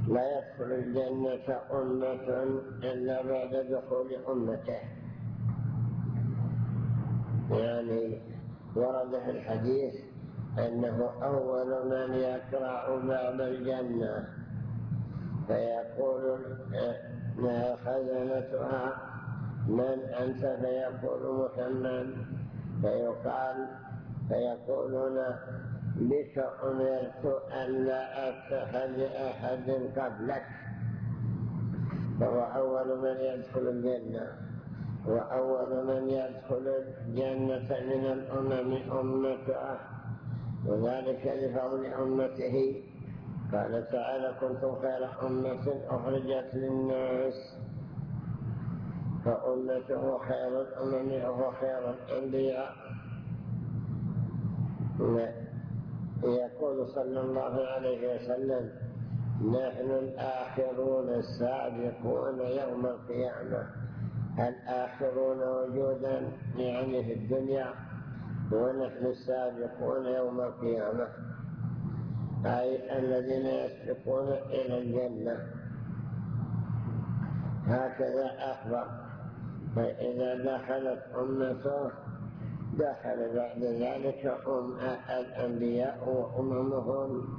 لا يدخل الجنة أمة إلا بعد دخول أمته. يعني ورد في الحديث أنه أول من يقرع باب الجنة فيقول خزنتها من أنت؟ فيقول محمد، فيقولون بك أمرت أن لا أتخذ أحد قبلك. فهو أول من يدخل الجنة، وأول من يدخل الجنة من الأمم أمته، وذلك لفضل أمته. قال تعالى: كنتم خير أمة أخرجت للناس، فأمته خير الأمم وهو خير الأنبياء. يقول صلى الله عليه وسلم: نحن الآخرون السابقون يوم القيامة. الآخرون وجودا يعني في الدنيا، ونحن السابقون يوم القيامة، أي الذين يسبقون إلى الجنة. هكذا أخبر. فإذا دخلت أمته دخل بعد ذلك الأنبياء وأممهم،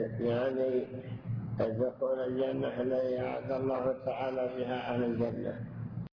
يعني دخول الجنة الذي وعد الله تعالى بها أهل الجنة.